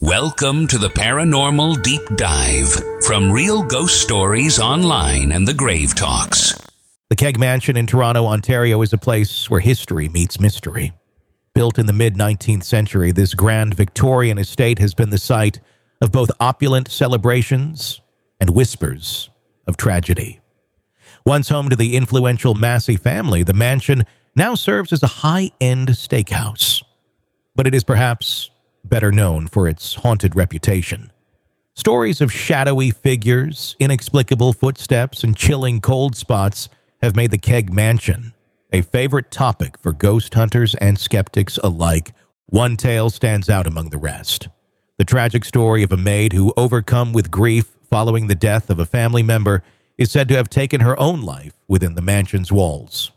Welcome to the Paranormal Deep Dive from Real Ghost Stories Online and the Grave Talks. The Keg Mansion in Toronto, Ontario is a place where history meets mystery. Built in the mid-19th century, this grand Victorian estate has been the site of both opulent celebrations and whispers of tragedy. Once home to the influential Massey family, the mansion now serves as a high-end steakhouse. But it is perhaps better known for its haunted reputation. Stories of shadowy figures, inexplicable footsteps, and chilling cold spots have made the Keg Mansion a favorite topic for ghost hunters and skeptics alike. One tale stands out among the rest. The tragic story of a maid who, overcome with grief following the death of a family member, is said to have taken her own life within the mansion's walls.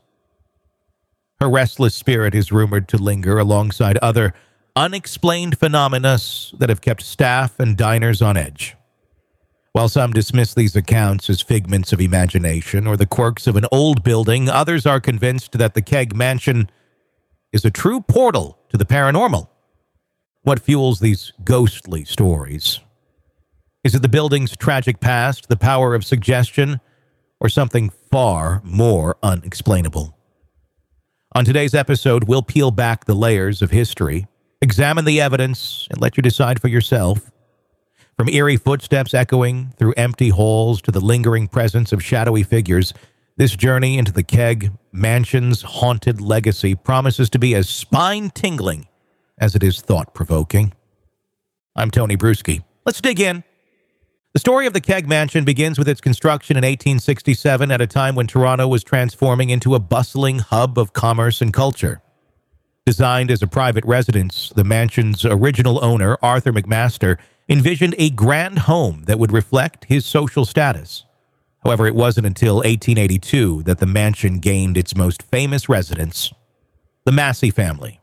Her restless spirit is rumored to linger alongside other unexplained phenomena that have kept staff and diners on edge. While some dismiss these accounts as figments of imagination or the quirks of an old building, others are convinced that the Keg Mansion is a true portal to the paranormal. What fuels these ghostly stories? Is it the building's tragic past, the power of suggestion, or something far more unexplainable? On today's episode, we'll peel back the layers of history, examine the evidence, and let you decide for yourself. From eerie footsteps echoing through empty halls to the lingering presence of shadowy figures, this journey into the Keg Mansion's haunted legacy promises to be as spine-tingling as it is thought-provoking. I'm Tony Bruschi. Let's dig in. The story of the Keg Mansion begins with its construction in 1867 at a time when Toronto was transforming into a bustling hub of commerce and culture. Designed as a private residence, the mansion's original owner, Arthur McMaster, envisioned a grand home that would reflect his social status. However, it wasn't until 1882 that the mansion gained its most famous residents, the Massey family.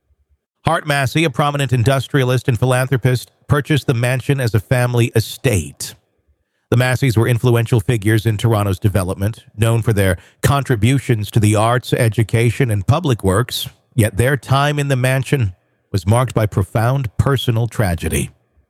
Hart Massey, a prominent industrialist and philanthropist, purchased the mansion as a family estate. The Masseys were influential figures in Toronto's development, known for their contributions to the arts, education, and public works. Yet their time in the mansion was marked by profound personal tragedy.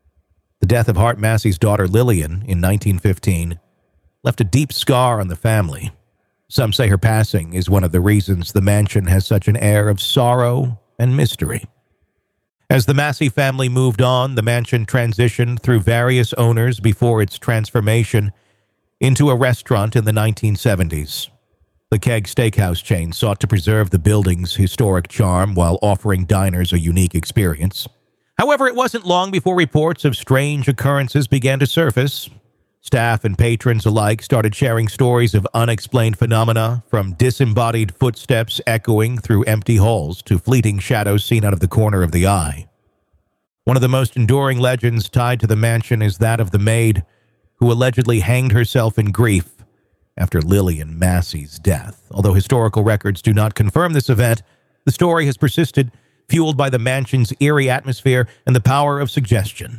The death of Hart Massey's daughter Lillian in 1915 left a deep scar on the family. Some say her passing is one of the reasons the mansion has such an air of sorrow and mystery. As the Massey family moved on, the mansion transitioned through various owners before its transformation into a restaurant in the 1970s. The Keg Steakhouse chain sought to preserve the building's historic charm while offering diners a unique experience. However, it wasn't long before reports of strange occurrences began to surface. Staff and patrons alike started sharing stories of unexplained phenomena, from disembodied footsteps echoing through empty halls to fleeting shadows seen out of the corner of the eye. One of the most enduring legends tied to the mansion is that of the maid who allegedly hanged herself in grief after Lillian Massey's death. Although historical records do not confirm this event, the story has persisted, fueled by the mansion's eerie atmosphere and the power of suggestion.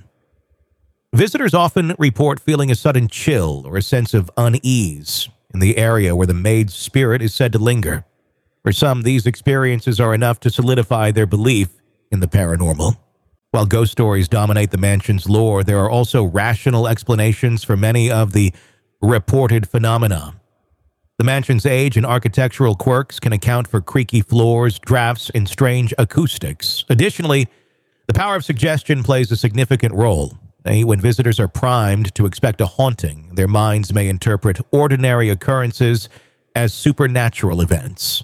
Visitors often report feeling a sudden chill or a sense of unease in the area where the maid's spirit is said to linger. For some, these experiences are enough to solidify their belief in the paranormal. While ghost stories dominate the mansion's lore, there are also rational explanations for many of the reported phenomena. The mansion's age and architectural quirks can account for creaky floors, drafts, and strange acoustics. Additionally, the power of suggestion plays a significant role. When visitors are primed to expect a haunting, their minds may interpret ordinary occurrences as supernatural events.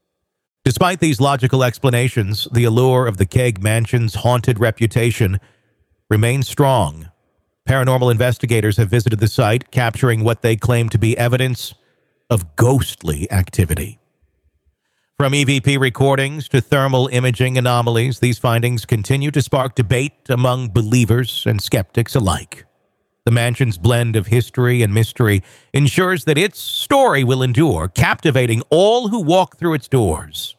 Despite these logical explanations, the allure of the Keg Mansion's haunted reputation remains strong. Paranormal investigators have visited the site, capturing what they claim to be evidence of ghostly activity. From EVP recordings to thermal imaging anomalies, these findings continue to spark debate among believers and skeptics alike. The mansion's blend of history and mystery ensures that its story will endure, captivating all who walk through its doors.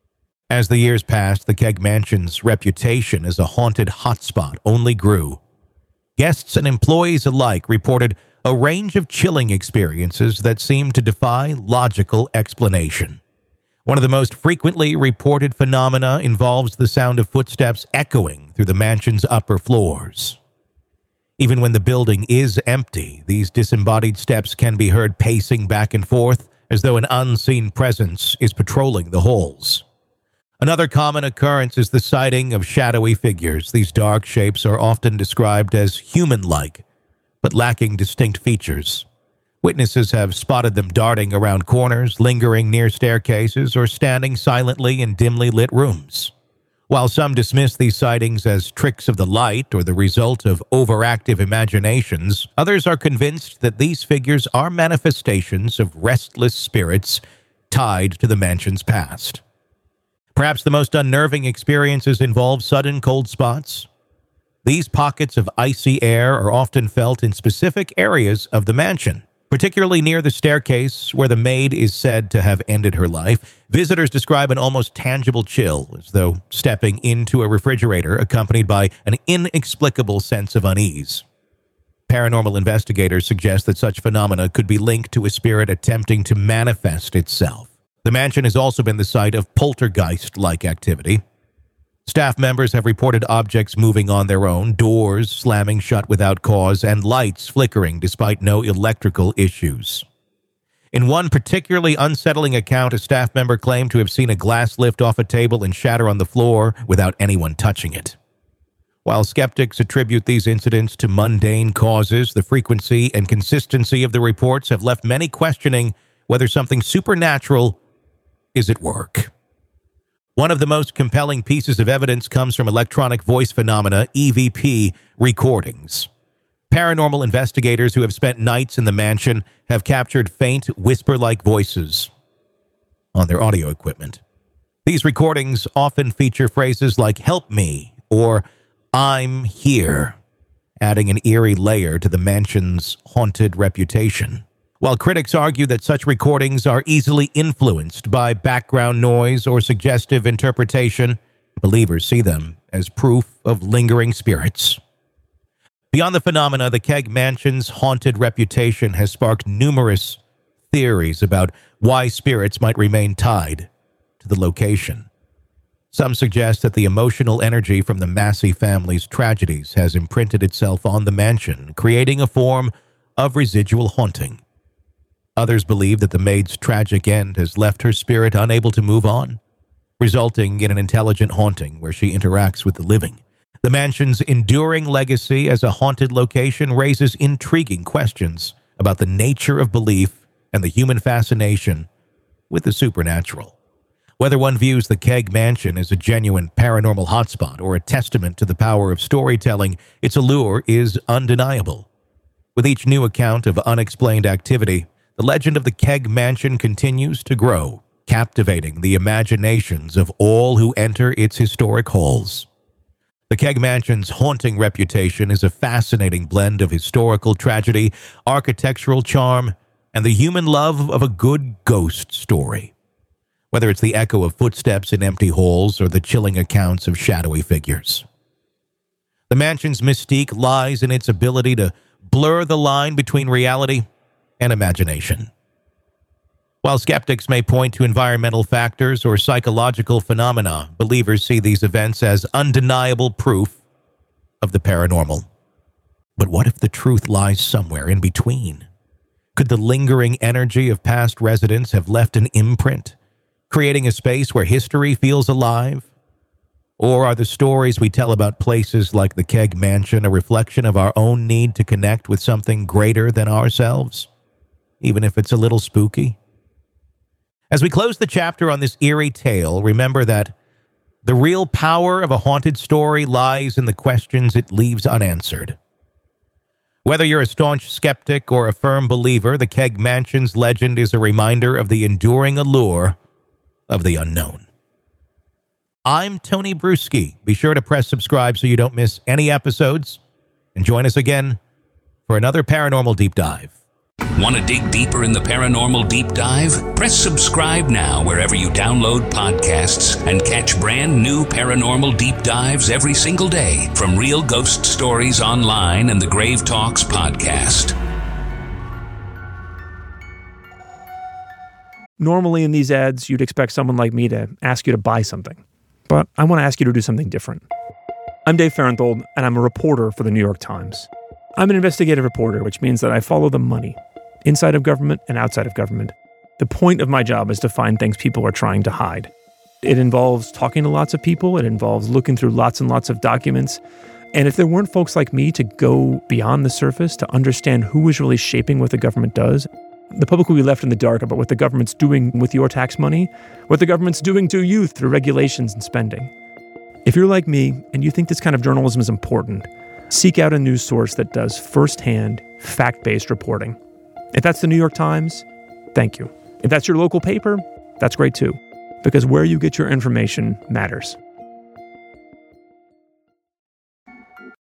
As the years passed, the Keg Mansion's reputation as a haunted hotspot only grew. Guests and employees alike reported a range of chilling experiences that seemed to defy logical explanation. One of the most frequently reported phenomena involves the sound of footsteps echoing through the mansion's upper floors. Even when the building is empty, these disembodied steps can be heard pacing back and forth as though an unseen presence is patrolling the halls. Another common occurrence is the sighting of shadowy figures. These dark shapes are often described as human-like, but lacking distinct features. Witnesses have spotted them darting around corners, lingering near staircases, or standing silently in dimly lit rooms. While some dismiss these sightings as tricks of the light or the result of overactive imaginations, others are convinced that these figures are manifestations of restless spirits tied to the mansion's past. Perhaps the most unnerving experiences involve sudden cold spots. These pockets of icy air are often felt in specific areas of the mansion, particularly near the staircase where the maid is said to have ended her life. Visitors describe an almost tangible chill, as though stepping into a refrigerator, accompanied by an inexplicable sense of unease. Paranormal investigators suggest that such phenomena could be linked to a spirit attempting to manifest itself. The mansion has also been the site of poltergeist-like activity. Staff members have reported objects moving on their own, doors slamming shut without cause, and lights flickering despite no electrical issues. In one particularly unsettling account, a staff member claimed to have seen a glass lift off a table and shatter on the floor without anyone touching it. While skeptics attribute these incidents to mundane causes, the frequency and consistency of the reports have left many questioning whether something supernatural is at work. One of the most compelling pieces of evidence comes from electronic voice phenomena, EVP, recordings. Paranormal investigators who have spent nights in the mansion have captured faint, whisper-like voices on their audio equipment. These recordings often feature phrases like, "Help me," or "I'm here," adding an eerie layer to the mansion's haunted reputation. While critics argue that such recordings are easily influenced by background noise or suggestive interpretation, believers see them as proof of lingering spirits. Beyond the phenomena, the Keg Mansion's haunted reputation has sparked numerous theories about why spirits might remain tied to the location. Some suggest that the emotional energy from the Massey family's tragedies has imprinted itself on the mansion, creating a form of residual haunting. Others believe that the maid's tragic end has left her spirit unable to move on, resulting in an intelligent haunting where she interacts with the living. The mansion's enduring legacy as a haunted location raises intriguing questions about the nature of belief and the human fascination with the supernatural. Whether one views the Keg Mansion as a genuine paranormal hotspot or a testament to the power of storytelling, its allure is undeniable. With each new account of unexplained activity, the legend of the Keg Mansion continues to grow, captivating the imaginations of all who enter its historic halls. The Keg Mansion's haunting reputation is a fascinating blend of historical tragedy, architectural charm, and the human love of a good ghost story. Whether it's the echo of footsteps in empty halls or the chilling accounts of shadowy figures. The mansion's mystique lies in its ability to blur the line between reality and imagination. While skeptics may point to environmental factors or psychological phenomena, believers see these events as undeniable proof of the paranormal. But what if the truth lies somewhere in between? Could the lingering energy of past residents have left an imprint, creating a space where history feels alive? Or are the stories we tell about places like the Keg Mansion a reflection of our own need to connect with something greater than ourselves, even if it's a little spooky? As we close the chapter on this eerie tale, remember that the real power of a haunted story lies in the questions it leaves unanswered. Whether you're a staunch skeptic or a firm believer, the Keg Mansion's legend is a reminder of the enduring allure of the unknown. I'm Tony Bruschi. Be sure to press subscribe so you don't miss any episodes, and join us again for another Paranormal Deep Dive. Want to dig deeper in the Paranormal Deep Dive? Press subscribe now wherever you download podcasts and catch brand new Paranormal Deep Dives every single day from Real Ghost Stories Online and the Grave Talks podcast. Normally in these ads, you'd expect someone like me to ask you to buy something. But I want to ask you to do something different. I'm Dave Farenthold, and I'm a reporter for the New York Times. I'm an investigative reporter, which means that I follow the money, inside of government and outside of government. The point of my job is to find things people are trying to hide. It involves talking to lots of people. It involves looking through lots and lots of documents. And if there weren't folks like me to go beyond the surface to understand who is really shaping what the government does, the public will be left in the dark about what the government's doing with your tax money, what the government's doing to you through regulations and spending. If you're like me and you think this kind of journalism is important, seek out a news source that does firsthand, fact-based reporting. If that's the New York Times, thank you. If that's your local paper, that's great too, because where you get your information matters.